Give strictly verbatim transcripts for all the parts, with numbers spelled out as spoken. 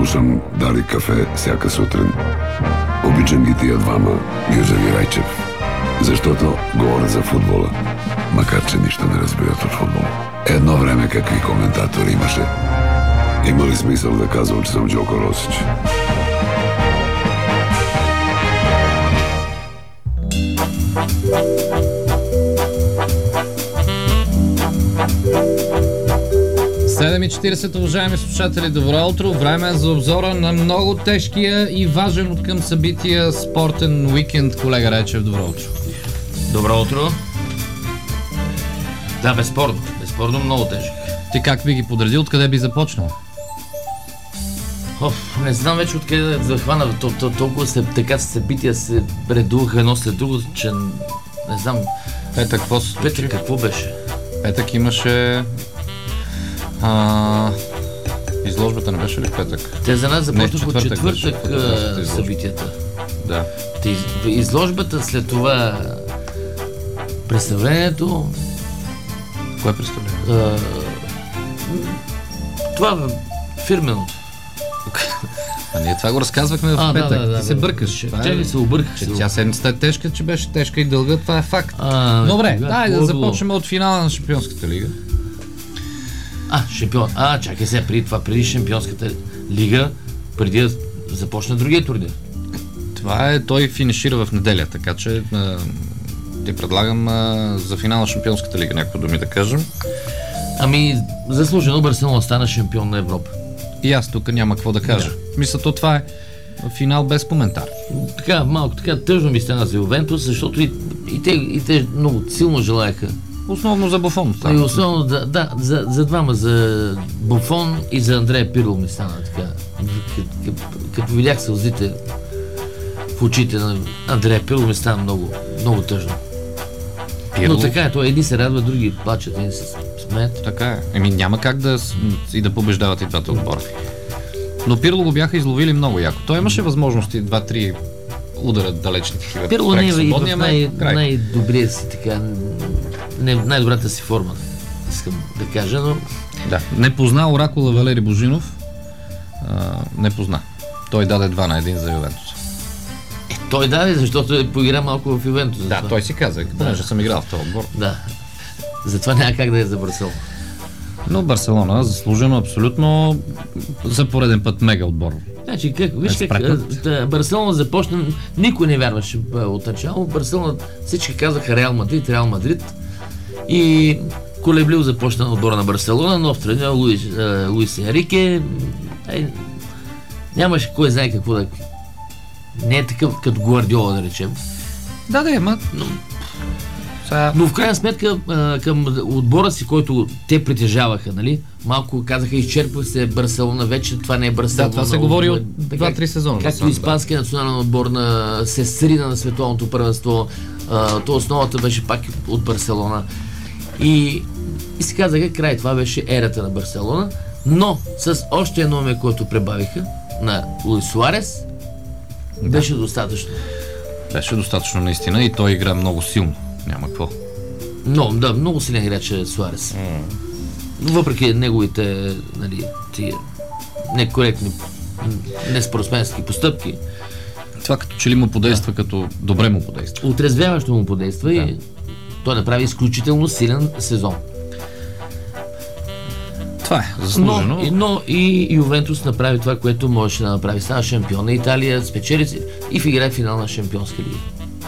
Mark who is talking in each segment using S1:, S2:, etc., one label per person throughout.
S1: слушам Дали кафе всяка сутрин. Обичам ги тия двама, Гюзев и Райчев, защото говорят за футбола, макар че нищо не разбират от футбол. Едно време какви коментатори имаше. Има ли смисъл да казвам, че съм Джоко Росич?
S2: седем и четирийсет, уважаеми слушатели, добро утро. Време е за обзора на много тежкия и важен от към събития спортен уикенд. Колега Райчев, добро утро.
S3: Добро утро. Да, безспорно. Безспорно много тежък.
S2: Ти как би ги подредил? Откъде би започнал?
S3: Оф, не знам вече откъде да захвана. То, то, толкова се, така събития се редуваха едно след друго, че не знам.
S2: Петък, какво се случи?
S3: Петък, какво беше?
S2: Петък имаше... А... Изложбата не беше ли в петък?
S3: Те за нас започнаха от
S2: четвъртък,
S3: четвъртък
S2: беше,
S3: събитията.
S2: Да.
S3: Те, изложбата, след това представлението.
S2: Кое представление?
S3: А, това фирменото.
S2: А ние това го разказвахме в
S3: а,
S2: петък.
S3: Да, да, да,
S2: Ти се
S3: да,
S2: бъркаш.
S3: Чакай, се обърках.
S2: Че тя седмицата е тежка, че беше тежка и дълга, това е факт.
S3: А,
S2: Добре,
S3: кога,
S2: дай да
S3: било?
S2: започнем от финала на Шампионската лига.
S3: А, шампион. А, чакай сега, преди това, преди Шампионската лига, преди да започне другия турнир.
S2: Това е, той финишира в неделя, така че а, ти предлагам а, за финала на Шампионската лига някакво думи да кажем.
S3: Ами, заслужено Барселона стана шампион на Европа.
S2: И аз тук няма какво да кажа.
S3: Да.
S2: Мисля, то това е финал без коментар.
S3: Така, малко така тъжно ми стана за Ювентус, защото и, и, те, и те много силно желаяха.
S2: Основно за Буфон.
S3: И основно, да, да за, за двама, за Буфон и за Андрея Пирло ми стана така. Като видях сълзите в очите на Андрея Пирло, ми стана много, много тъжно.
S2: Пирло?
S3: Но така е, той едни се радва, други плачат, едни се смеят.
S2: Така е. Еми няма как да и да побеждават и двата отбора. Но Пирло го бяха изловили много яко. Той имаше възможности два-три удара далечни такива.
S3: Пирло не е и в най-
S2: край.
S3: най-добрия си така, не, най-добрата си форма, искам да кажа, но...
S2: Да, не позна оракула Валери Божинов. А, не позна. Той даде два на един за Ювентус.
S3: Е, той даде, защото е поигра малко в Ювентус.
S2: Да, той си каза, понеже
S3: Да.
S2: съм играл в този отбор.
S3: Да. Затова няма как да е за Барселона.
S2: Но Барселона заслужено абсолютно за пореден път мега отбор.
S3: Значи, как, виж
S2: Е,
S3: как
S2: спретнат.
S3: а, Барселона започна, никой не вярваше а, от начало. Барселона, всички казаха Реал Мадрид, Реал Мадрид. И колеблив започна отбора на Барселона, нов тренер Луис, а, Луис Енрике. Е, нямаше кой знае какво да... Не е такъв като Гвардиола, да речем.
S2: Да, да, ма...
S3: Но,
S2: Сега...
S3: но в крайна сметка а, към отбора си, който те притежаваха, нали? Малко казаха, изчерпва се Барселона вече, това не е Барселона.
S2: Да, това се говори от два-три сезона.
S3: Както
S2: да.
S3: испанския национален отбор на се срина на световното първенство, а, то основата беше пак от Барселона. И, и си казаха, край, това беше ерата на Барселона, но с още едно име, което прибавиха на Луис Суарес,
S2: Да.
S3: беше достатъчно.
S2: Беше достатъчно наистина и той игра много силно. Няма какво.
S3: Но, да, много силен играч е Суарес.
S2: Mm.
S3: Въпреки неговите, нали, тия некоректни, неспортсменски постъпки,
S2: Това като че ли му подейства, да. Като добре му подейства.
S3: отрезвяващо му подейства, да. И той направи изключително силен сезон.
S2: Това е заслужено.
S3: Но, но и Ювентус направи това, което можеше да направи. Стана шампион на Италия, спечели си и в игра финал на Шампионска лига.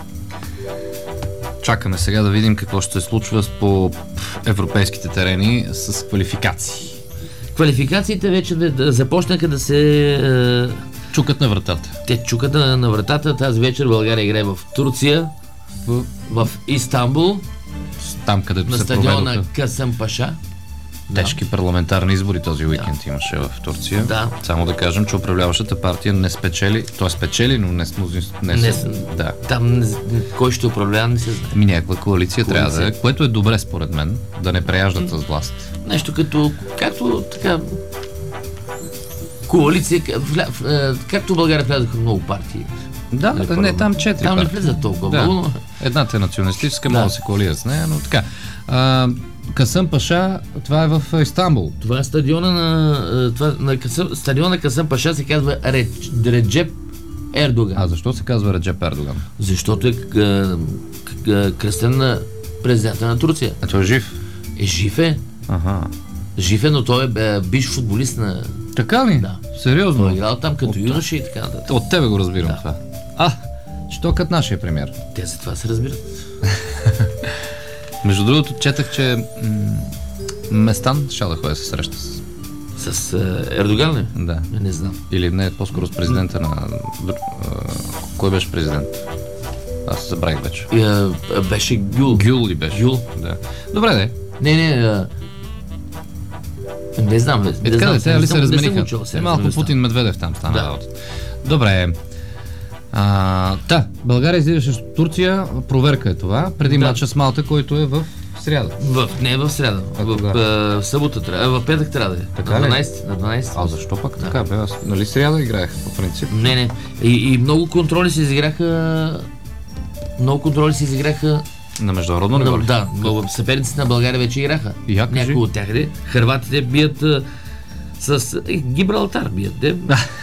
S2: Чакаме сега да видим какво ще се случва по европейските терени с квалификации.
S3: Квалификациите вече да, да започнаха да се... Е,
S2: Чукат на вратата.
S3: те чукат на, на вратата. Тази вечер България играе в Турция, в, в Истанбул,
S2: Там, където
S3: на
S2: се
S3: стадиона
S2: проведоха
S3: Касъмпаша.
S2: тежки парламентарни избори този уикенд да. Имаше в Турция.
S3: Да.
S2: Само да кажем, че управляващата партия не спечели, т.е. спечели, но не, не, не,
S3: Не,
S2: с... да.
S3: Там кой ще управлява, не се знае.
S2: Ми някаква коалиция,
S3: Коалиция.
S2: трябва да е, което е добре според мен, да не преяждат с власт.
S3: Нещо като, както така, коалиция, вля, е, както в България влязоха много партии.
S2: Да,
S3: Нали,
S2: да не, там четири
S3: Там не
S2: партии.
S3: влизат толкова
S2: Да.
S3: много, но...
S2: Едната е националистическа,
S3: Да.
S2: може да се коалират с нея, но така. А, Касъм Паша, това е в Истанбул.
S3: Това е стадиона на, това, на Касъм, стадиона на Касъм Паша се казва Реджеп Ердоган.
S2: А защо се казва Реджеп Ердоган?
S3: Защото е кръстен на президента на Турция.
S2: А той е жив?
S3: Е, жив е.
S2: Ага.
S3: Жив е, но той е биш футболист на...
S2: Така ли?
S3: Да.
S2: Сериозно?
S3: Той е играл там като
S2: От...
S3: юноша и така нататък.
S2: От тебе го разбирам
S3: Да.
S2: това. А, що като нашия премиер?
S3: Те за това се разбират.
S2: Между другото, четах, че м- Местан ще да ходя се среща с...
S3: С е, Ердоган ли?
S2: Да.
S3: Не, не знам.
S2: Или не, по-скоро с президента на... дру- а, Кой беше президент? Аз се забравих вече.
S3: И, а, беше Гюл.
S2: Гюл ли беше?
S3: Гюл.
S2: Да. Добре, де.
S3: Не, не, а... не знам. Не,
S2: Е,
S3: не
S2: така
S3: знам,
S2: да, те ли се размениха? Е, малко
S3: Путин.
S2: Путин Медведев там стана
S3: Да.
S2: работа. Добре. А, та, България излиза срещу Турция. Проверка е това. Преди
S3: Да.
S2: матча с Малта, който е в сряда.
S3: В, не в сряда.
S2: А
S3: В,
S2: кога?
S3: в, в събота трябва. В петък трябва да е.
S2: Така
S3: на
S2: ли?
S3: дванайсети. На дванайсети.
S2: А защо пък
S3: Да.
S2: така бе? Аз, нали сряда играех по принцип?
S3: Не, не. И, и много контроли се изиграха. Много контроли се изиграха.
S2: На международно ниво
S3: Да,
S2: ли?
S3: да, но съперниците на България вече играха.
S2: Я кажи.
S3: Някои от тях, де. Хърватите бият а, с е, Гибралтар бият, де.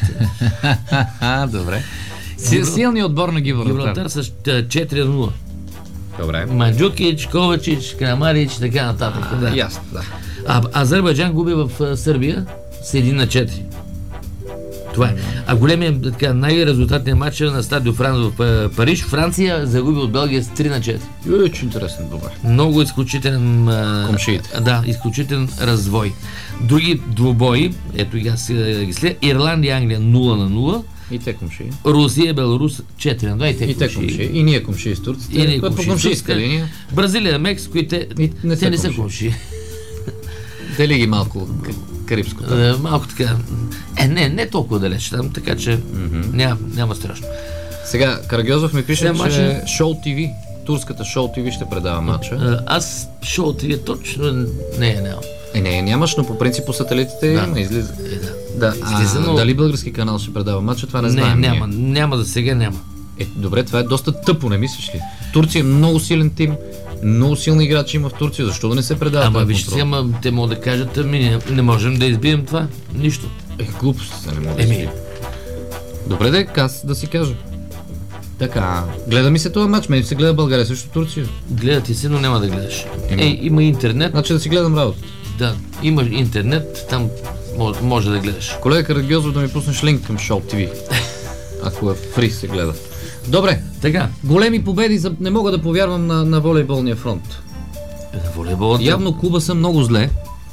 S2: А, добре. Си,
S3: Гибрал-
S2: силният отбор на Гибралтар.
S3: Гибралтар с а, четири на нула.
S2: Добре.
S3: Манджукич, Ковачич, Крамарич, така нататък. Да.
S2: Ясно, да.
S3: А Азербайджан губи в а, Сърбия с един на четири. Това е. А големият, така, най-резултатният матч е на стадио Франц в а, Париж. Франция загуби от Белгия с три на четири.
S2: Юч, интересен, добре.
S3: Много изключителен... а,
S2: Комшиите.
S3: Да, изключителен развой. Други двубои, ето и аз а, ги след. Ирландия, Англия нула на нула.
S2: И те комши.
S3: Русия, Беларус четири на два. И те,
S2: И те
S3: комшии.
S2: комши. И ние комши с турците.
S3: И ние
S2: По
S3: комшии с
S2: комшийска
S3: турците.
S2: линия.
S3: Бразилия, Мексико и те,
S2: И не
S3: те
S2: са
S3: не са
S2: комшии.
S3: комши.
S2: Дели ги малко к- карибското.
S3: Е, малко така. Е, не, не толкова далеч там, така че няма, няма страшно.
S2: Сега, Карагьозов ми пише,
S3: Сега
S2: че
S3: матча-
S2: Шоу ТВ, турската Шоу ТВ ще предава матча.
S3: Е, Аз шоу ти е точно не е няма.
S2: Е, не, нямаш, но по принцип по сателитите
S3: Да.
S2: има, излиза.
S3: Е, да.
S2: Да,
S3: Излиза,
S2: а,
S3: но-
S2: дали български канал ще предава матча, това не,
S3: Не,
S2: знаем.
S3: няма,
S2: ние.
S3: няма за сега няма.
S2: Е, добре, това е доста тъпо, не мислиш ли? Турция е много силен тим, много силни играчи има в Турция, защо да не се предава
S3: Ама
S2: този
S3: вижте
S2: контрол?
S3: сега, ама те могат да кажат, ами не, не можем да избием това. Нищо.
S2: Е, глупости са, не мога да
S3: Еми.
S2: си. Добре, да аз да си кажа. Така, гледа ми се този матч, мен се гледа България срещу Турция.
S3: Гледате се, но няма да гледаш.
S2: Еми.
S3: Е, има интернет.
S2: Значи да си гледам работата.
S3: Да, има интернет, там може, може да гледаш.
S2: Колега Карагьозов, да ми пуснеш линк към Шоу ТВ. Ако е фри се гледа. Добре,
S3: Така,
S2: големи победи, за... не мога да повярвам на, на волейболния фронт.
S3: на волейбола.
S2: Явно клуба са много зле.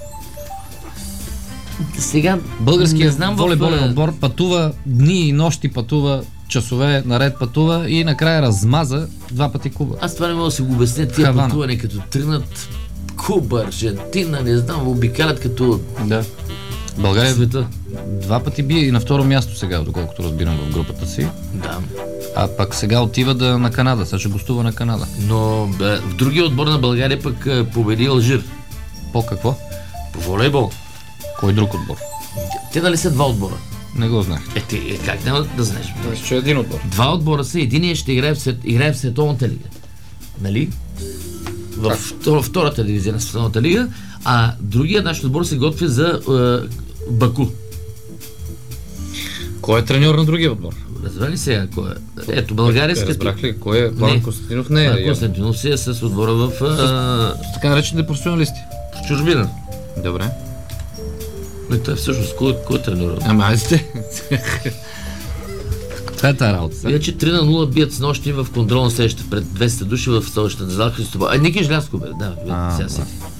S3: Сега
S2: Българският
S3: не знам
S2: волейболен
S3: в,
S2: отбор пътува дни и нощи, пътува часове наред пътува и накрая размаза два пъти Куба.
S3: Аз това не мога да си го обясня, тия
S2: Хавана.
S3: пътуване като тръгнат Куба, Аржентина, не знам, обикалят като
S2: Да. България
S3: света.
S2: два пъти бие и на второ място сега, доколкото разбирам в групата си.
S3: Да.
S2: А пък сега отива да, на Канада, сега ще гостува на Канада.
S3: Но да, в другия отбор на България пък е, победи Алжир.
S2: По какво?
S3: По волейбол.
S2: Кой друг отбор?
S3: Те дали са два отбора?
S2: Не го знаех.
S3: Е, ти, е, как няма да знаеш?
S2: Мисля, че е един отбор.
S3: Два отбора са, единият ще играе в, свет, играе в Световната лига. Нали? В втор, втората дивизия на Световната лига, а другия наш отбор се готви за е, Баку.
S2: Кой е треньор на другия отбор?
S3: Разбра ли сега кой е? Ето, България
S2: Е,
S3: с като...
S2: разбрах ли? Кой е? Пламен
S3: Не.
S2: Константинов не е.
S3: А,
S2: явно.
S3: Константинов си е с отбора в, а,
S2: С така наречените професионалисти.
S3: в чужбина.
S2: Добре.
S3: Но той всъщност кой, кой е треньор?
S2: Ама айде сте. Това е тази работа.
S3: Иначе три на нула бият с нощи в контролна среща пред двеста души в столичната зала Христова. А, Ники Желязков бе, да,
S2: А,
S3: сега си.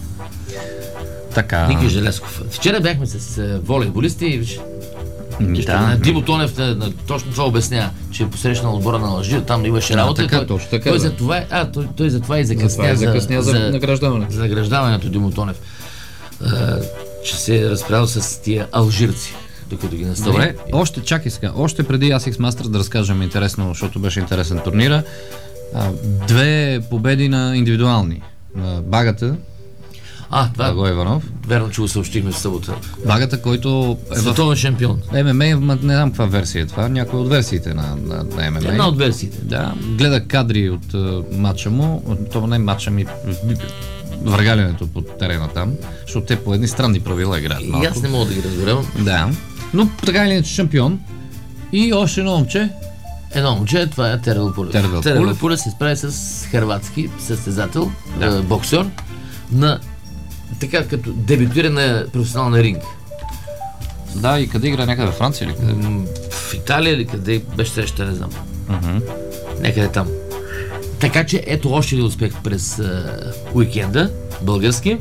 S2: Така.
S3: Ники Желязков. Вчера бяхме с а, волейболисти и виж,
S2: Ми,
S3: Нищо,
S2: да.
S3: на Димо Тонев на, на, точно това обяснява, че е посрещнал отбора на Алжир, там имаше работа.
S2: така,
S3: той,
S2: точно така,
S3: той,
S2: да.
S3: за това, е- а, той, той за това и закъсня,
S2: Затова е закъсня за, за награждаване.
S3: за награждаването Димо Тонев. А, че се е разправил с тия алжирци, докато ги настани.
S2: Добре, още чакай сега. Още преди Asics Masters да разкажем интересно, защото беше интересен турнира. А, две победи на индивидуални. На Багата,
S3: А, това
S2: Благой Иванов.
S3: верно, че го съобщихме в събота.
S2: Багата, който е в
S3: Световен шампион.
S2: Ем Ем Ей, ма не знам каква версия е това, някоя от версиите на, на, на Ем Ем Ей.
S3: Една от версиите.
S2: Да, гледах кадри от uh, матча му, от- това не матча ми, въргалянето по терена там, защото те по едни странни правила играят малко.
S3: И аз не мога да ги разберам.
S2: Да. Но така или иначе шампион. И още едно момче.
S3: Едно момче, това е Тервел Пулев.
S2: Тервел
S3: Тервел Пулев се справи с хърватски състезател, да. е, боксер, на така като дебютира на професионална ринг.
S2: Да, и къде игра? Някъде в Франция или къде?
S3: М, В Италия или къде беше среща, не знам.
S2: Uh-huh.
S3: Някъде там. Така че ето още един успех през а, уикенда, български.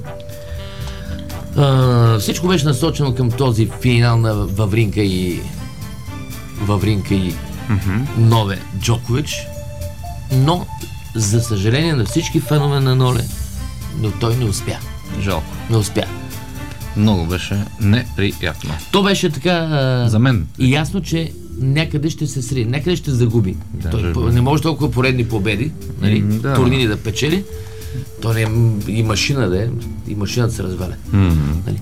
S3: А, всичко беше насочено към този финал на Вавринка и Вавринка и
S2: Uh-huh.
S3: Нове Джокович, но за съжаление на всички фенове на Ноле, но той не успя.
S2: Жалко.
S3: Не успя.
S2: Много беше неприятно.
S3: То беше така а,
S2: За мен.
S3: и ясно, че някъде ще се сри, някъде ще загуби.
S2: Да,
S3: той
S2: да.
S3: не може толкова поредни победи, нали,
S2: М, да.
S3: турнини да печели. То не е и машина да е, и машината се разваля.
S2: Mm-hmm.
S3: Нали.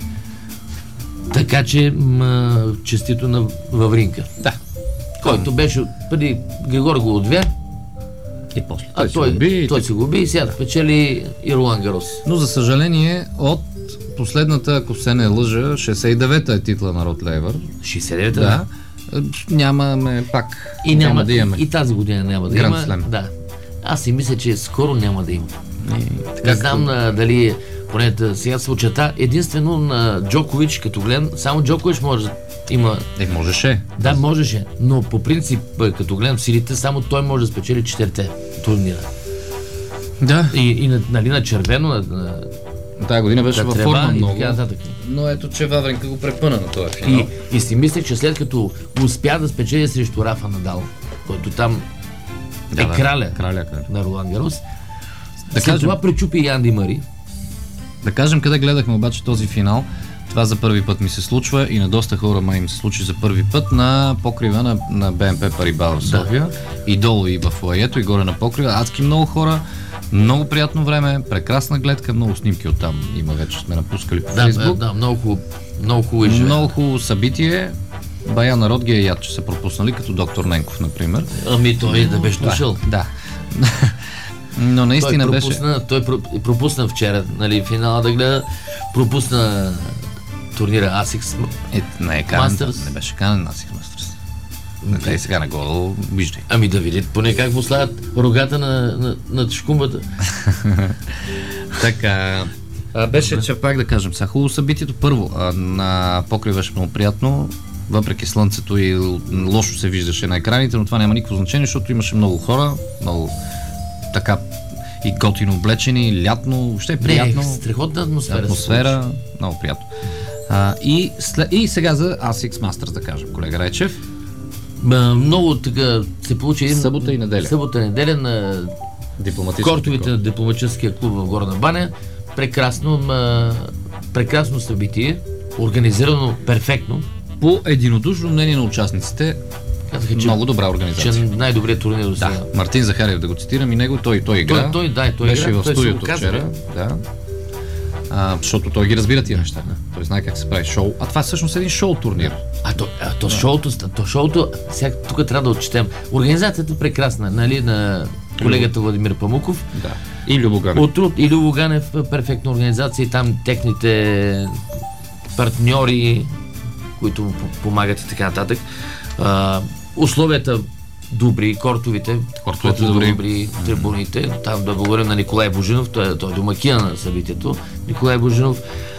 S3: Така че м, честито на Вавринка.
S2: Да.
S3: Който беше преди Григор го отвя,
S2: И после.
S3: а той,
S2: се уби,
S3: той
S2: и
S3: се губи и сега печели и Ролан Гарос.
S2: Но за съжаление от последната, ако се не лъжа, шейсет и девета е титла на Род Лейвър.
S3: шейсет и девета
S2: Да. Нямаме пак.
S3: И няма,
S2: няма да имаме.
S3: И, и тази година няма да
S2: Гранд
S3: има.
S2: Слем.
S3: Да. Аз си мисля, че скоро няма да има.
S2: И, така,
S3: Не знам а, дали, поне да сега се очета, единствено на Джокович, като гледам, само Джокович може да има.
S2: Е, можеше.
S3: Да, можеше, но по принцип, а, като гледам силите, само той може да спечели четирите турнира.
S2: Да.
S3: И, и на, нали, на червено, на, на,
S2: Тая година беше
S3: на
S2: във
S3: трева
S2: форма
S3: и
S2: много.
S3: така нататък.
S2: Но ето, че Вавринка го препъна на този финал.
S3: И, и си мисля, че след като успя да спечели срещу Рафа Надал, който там
S2: Да,
S3: е
S2: да.
S3: краля,
S2: Краля, краля.
S3: на Ролан Гарос,
S2: Да
S3: след
S2: кажем,
S3: това пречупи и Анди Мари.
S2: да кажем къде гледахме обаче този финал. Това за първи път ми се случва и на доста хора май им се случи за първи път на покрива на, на Б Н П Париба в София. И долу и в лаето, и горе на покрива. Адски много хора, много приятно време, прекрасна гледка, много снимки оттам има вече, сме напускали по
S3: Да,
S2: Фейсбук.
S3: да, много хубаво, много хубаво изживе.
S2: Много хубаво събитие. Бая народ ги е яд, че са пропуснали, като доктор Ненков, например.
S3: Ами той да беше дошъл.
S2: Да. да. Но наистина
S3: той
S2: беше...
S3: пропусна, той про- пропусна вчера, нали, финала да гледа, пропусна турнира Асикс.
S2: Е, не е канен,
S3: Masters.
S2: не беше канен на Асикс Masters. Не, те сега не го виждай.
S3: Ами да видят поне как му слагат рогата на, на, на шкумбата.
S2: Така. А, беше, че пак да кажем, сега хубаво събитието. Първо, а, на покрив беше много приятно, въпреки слънцето и лошо се виждаше на екраните, но това няма никакво значение, защото имаше много хора, много така и готино облечени, лятно, въобще приятно.
S3: Не, страхотна атмосфера.
S2: Атмосфера, много приятно. А, и, след, и сега за Асикс Masters, да кажем, колега Райчев.
S3: Ма, много така се получи един...
S2: Събота и неделя.
S3: Събота и неделя на кортовите на дипломатическия клуб в Горна баня. Прекрасно, ма, прекрасно събитие, организирано перфектно.
S2: По единодушно мнение на участниците,
S3: Казаха, че,
S2: много добра
S3: че
S2: организация.
S3: най-добрият турнир до сега.
S2: Да, Мартин Захариев, да го цитирам и него, той, той игра.
S3: Той, той, да, той
S2: беше
S3: игра,
S2: в
S3: той се
S2: студиото
S3: го каза,
S2: вчера. Да. А, защото той ги разбира тия неща. Той знае как се прави шоу. А това е всъщност един шоу турнир.
S3: А то, а, то, шоуто, то шоуто, сега тук трябва да отчетем. Организацията е прекрасна, нали, на колегата Владимир Памуков.
S2: Да. И Любо Ганев.
S3: От труд и Любо Ганев, перфектна организация и там техните партньори, които му помагат и така нататък. А, условията добри, кортовите,
S2: Кортовете
S3: добри,
S2: добри.
S3: добри трибуните. Там да благодарим на Николай Божинов, той, той е домакина на събитието. Николай Божинов.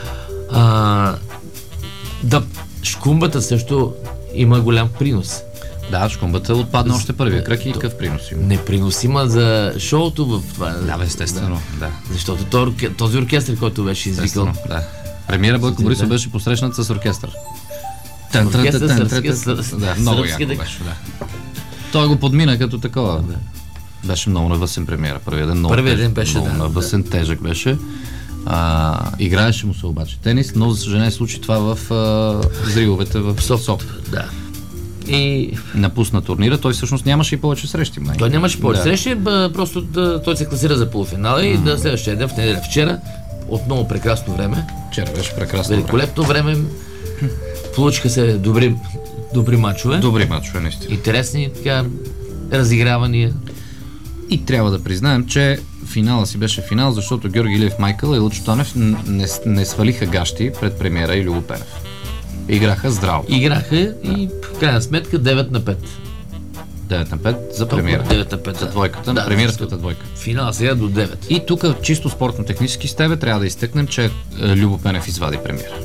S3: А, да, шкумбата също има голям принос.
S2: Да, шкумбата отпадна още първия кръг и какъв принос има.
S3: Неприносима за шоуто в това.
S2: Да, бе, естествено. Да.
S3: Защото този, този оркестър, който беше извикал.
S2: Естествено, да. Премиера Бойко
S3: Да.
S2: Борисов беше посрещнат с оркестър.
S3: Оркестър
S2: Тън, тън,
S3: сръбски,
S2: тън,
S3: с-
S2: тън. Да, много
S3: сръбски,
S2: яко
S3: да.
S2: беше, да. Той го подмина като такова. Беше много навъсен премиера. Първият ден много
S3: Първият
S2: тежък,
S3: ден беше,
S2: много
S3: да,
S2: навъсен, тежък беше. А, играеше му се обаче тенис, но за съжаление случи това в а, зриловете в София.
S3: Да. И
S2: Напусна турнира, той всъщност нямаше и повече срещи. Май.
S3: той нямаше повече
S2: Да.
S3: срещи, б- просто да, той се класира за полуфинала и да следващия ден в неделя. Вчера отново прекрасно време,
S2: Вчера беше прекрасно време.
S3: великолепно време. Получиха се добри, добри мачове,
S2: Добри мачове, наистина.
S3: интересни така разигравания.
S2: И трябва да признаем, че финала си беше финал, защото Георги Илиев Майкъл и Лъчо Танев не, не свалиха гащи пред премиера и Любо Пенев. Играха здраво.
S3: Играха и в крайна сметка девет на пет.
S2: девет на пет за премиера.
S3: девет на пет
S2: за двойката,
S3: да,
S2: на премиерската двойка.
S3: Финал сега до девет.
S2: И тук чисто спортно-технически с тебе трябва да изтъкнем, че Любо Пенев извади премиера.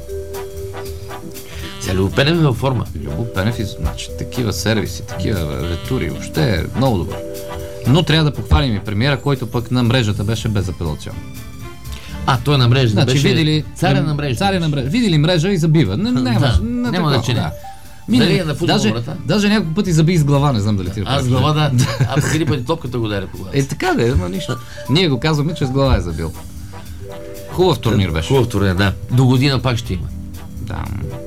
S3: Сега Любо Пенев е във форма.
S2: Любо Пенев, значи, такива сервиси, такива ретури, въобще е много добър. Но трябва да похвалим и премиера, който пък на мрежата беше безапелационно.
S3: А, той на мрежата
S2: значи,
S3: беше
S2: видели,
S3: царя на мрежата.
S2: Царя на мрежата. Видели мрежа и забива. Не, не,
S3: да,
S2: не,
S3: няма да че не.
S2: Минали,
S3: е на футбол,
S2: даже,
S3: брата?
S2: даже няколко пъти заби с глава, не знам дали ти.
S3: Аз с глава, да. А пък един пъти топката го даде по глава.
S2: Е, така да е, но нищо. Ние го казваме, че с глава е забил. Хубав турнир беше.
S3: Хубав турнир, да. До година пак ще има.
S2: Да.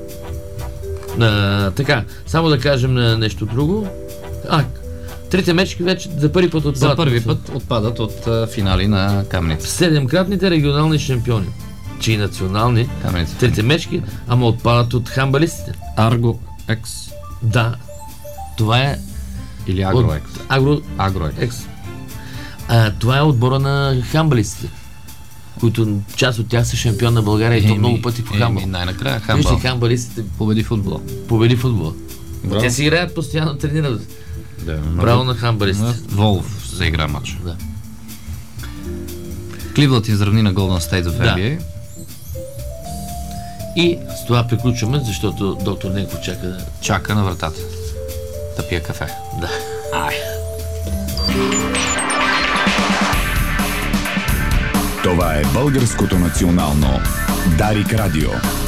S3: А, така, само да кажем нещо друго. А, трите мечки вече за първи път отпадат.
S2: За първи път отпадат от а, финали на Каменица.
S3: Седемкратните регионални шампиони, че и национални,
S2: Каменица.
S3: трите мечки, ама отпадат от хамбалистите.
S2: Арго Екс.
S3: Да, това е...
S2: Или Агро Екс.
S3: Агро...
S2: Агро Екс.
S3: А, това е отбора на хамбалистите, които част от тях са шампион на България и то много пъти по хамбал.
S2: Еми, най-накрая хамбал.
S3: Вижте, хамбалистите
S2: Победи футбола.
S3: победи футбола.
S2: Браво.
S3: Те си играят постоянно, тренират.
S2: Да,
S3: Браво на хамбалистите.
S2: Волов заигра матч.
S3: Да.
S2: Кливланд изравни на Golden State в
S3: Да.
S2: Н Б А.
S3: И с това приключваме, защото доктор Ненко чака да...
S2: Чака на вратата. Да пие кафе.
S3: Да.
S2: Ай.
S4: Това е Българското национално Дарик Радио.